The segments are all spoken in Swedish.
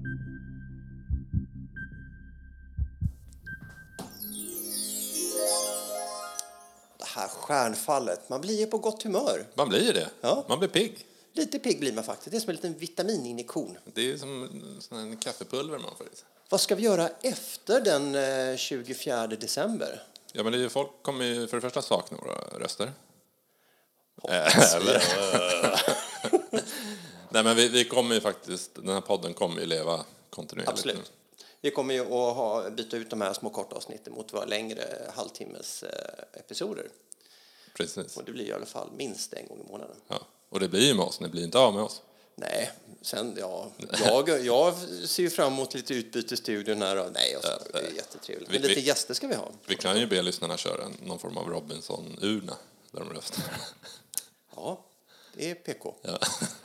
Det här stjärnfallet, man blir ju på gott humör. Man blir ju det. Ja. Man blir pigg. Lite pigg blir man faktiskt. Det är som en liten vitamininjektion. Det är som en kaffepulver man får i sig. Vad ska vi göra efter den 24 december? Ja, men folk kommer ju för det första sakna våra röster. Eller? Nej, men vi kommer ju faktiskt, den här podden kommer ju leva kontinuerligt. Absolut. Nu. Vi kommer ju att byta ut de här små korta avsnitten mot våra längre halvtimmes episoder. Precis. Och det blir i alla fall minst en gång i månaden. Ja. Och det blir ju med oss, ni blir inte av med oss. Nej, sen jag ser ju fram emot lite utbyte i studion här. Och, nej, det är jättetrevligt. Men lite gäster ska vi ha. Vi kan ju be lyssnarna köra någon form av Robinson-urna där de röstar. Ja, det är PK. Ja.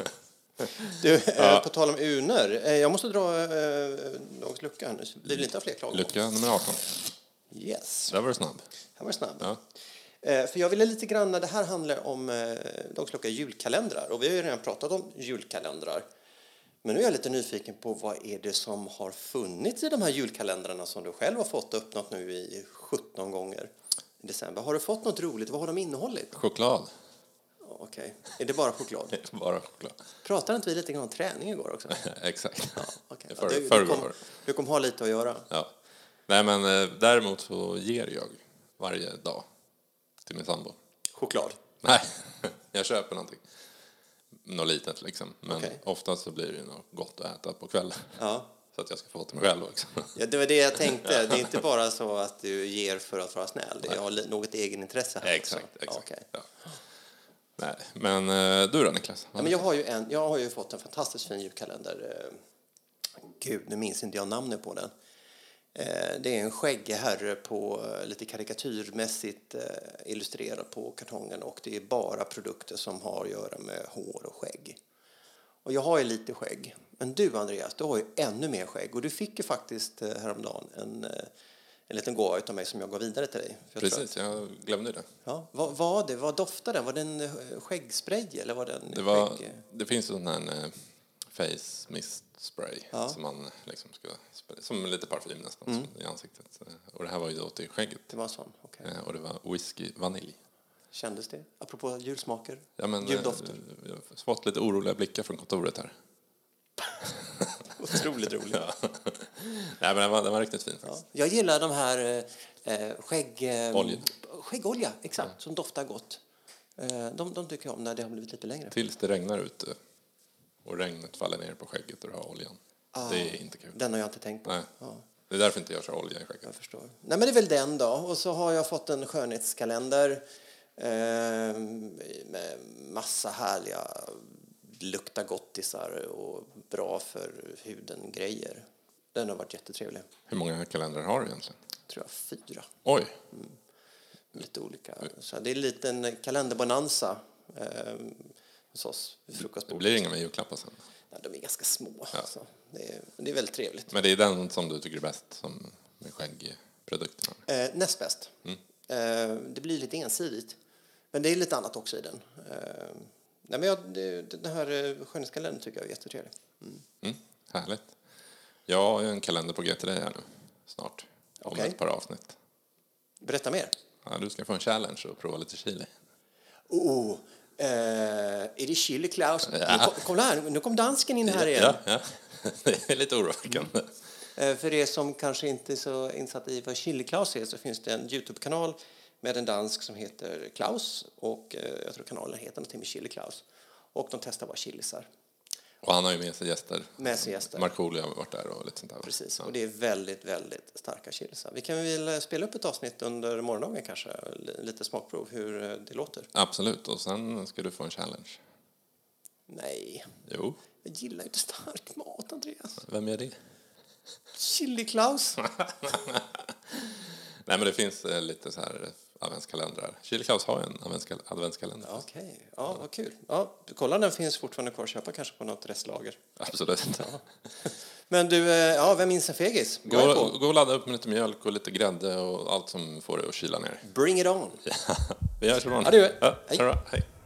Du, på tal om urnor. Jag måste dra något lucka här nu. Det blir inte fler klagomål. Lucka nummer 18. Yes. Där var det snabb. Här var det snabb. Ja. För jag ville lite grann, det här handlar om Dagsklocka julkalendrar. Och vi har ju redan pratat om julkalendrar. Men nu är jag lite nyfiken på vad är det som har funnits i de här julkalendrarna som du själv har fått öppnat nu i 17 gånger i december. Har du fått något roligt? Vad har de innehållit? Choklad. Okej. Är det bara choklad? Bara choklad. Pratade inte vi lite grann om träning igår också? Exakt. Ja, okay. Du kommer ha lite att göra. Ja. Nej, men däremot så ger jag varje dag till min sambo. Choklad? Nej, jag köper någonting. Något litet liksom. Men oftast så blir det något gott att äta på kvällen. Ja. Så att jag ska få till mig själv också. Ja, det var det jag tänkte. Det är inte bara så att du ger för att vara snäll. Det är något egenintresse här. Exakt. Okay. Ja. Nej, men du då, Niklas? Ja, men jag har ju fått en fantastiskt fin julkalender. Gud, nu minns inte jag namnet på den. Det är en skäggig herre på lite karikatyrmässigt illustrerad på kartongen. Och det är bara produkter som har att göra med hår och skägg. Och jag har ju lite skägg. Men du, Andreas, du har ju ännu mer skägg. Och du fick ju faktiskt häromdagen en liten gåva utav mig som jag gav vidare till dig. Precis, jag glömde det. Ja, vad doftade den? Var det en skäggspray eller var det en det finns en sån här face mist spray som man liksom ska som lite parfym nästan i ansiktet. Och det här var ju då till skägget. Det var sån, okej. Och det var whisky vanilj. Kändes det? Apropå julsmaker, juldofter. Jag har fått lite oroliga blickar från kontoret här. Otroligt roligt. Ja. Nej, men den var riktigt fin. Ja. Jag gillar de här skäggolja, exakt, som doftar gott. De tycker jag om när det har blivit lite längre. Tills det regnar ute och regnet faller ner på skägget och du har oljan. Det är inte kul. Den har jag inte tänkt på. Nej. Ja. Det är därför inte jag kör olja i skägget. Jag förstår. Nej, men det är väl den då. Och så har jag fått en skönhetskalender med massa härliga lukta gottisar och bra för huden grejer. Den har varit jättetrevlig. Hur många kalendrar har du egentligen? Tror jag 4. Oj. Lite olika. Så det är en liten kalenderbonanza hos oss. Det blir inga med julklappar sen? Nej, de är ganska små. Ja. Så det är väldigt trevligt. Men det är den som du tycker är bäst som med skäggprodukterna? Näst bäst. Det blir lite ensidigt. Men det är lite annat också i den. Nej, men den här skönhetskalendern tycker jag är jättetrevlig. Härligt. Jag har en kalender på G till dig här nu snart. Om ett par avsnitt. Berätta mer. Ja, du ska få en challenge och prova lite chili. Är det chili, Klaus? Ja. Nu kom dansken in här igen. Ja. Det är lite oroväckande. För er som kanske inte är så insatt i vad chili Klaus är, så finns det en YouTube-kanal med en dansk som heter Klaus. Och jag tror kanalen heter någonting med chili Klaus. Och de testar bara chilisar. Och han har ju med sig gäster. Markoolio har varit där och lite sånt där. Precis, och det är väldigt, väldigt starka chilisar. Vi kan väl spela upp ett avsnitt under morgondagen kanske. Lite smakprov hur det låter. Absolut, och sen ska du få en challenge. Nej. Jo. Jag gillar inte stark mat, Andreas. Vem är det? Chili Klaus. Nej, men det finns lite så här adventskalendrar. Chili Klaus har en adventskalender. Okej, ja, vad kul. Ja, kolla, den finns fortfarande kvar att köpa kanske på något restlager. Absolut. Ja. Men du, vem minns en fegis? Gå och ladda upp med lite mjölk och lite grädde och allt som får det att kyla ner. Bring it on. Vi hörs imorgon. Adjö. Ja, hej.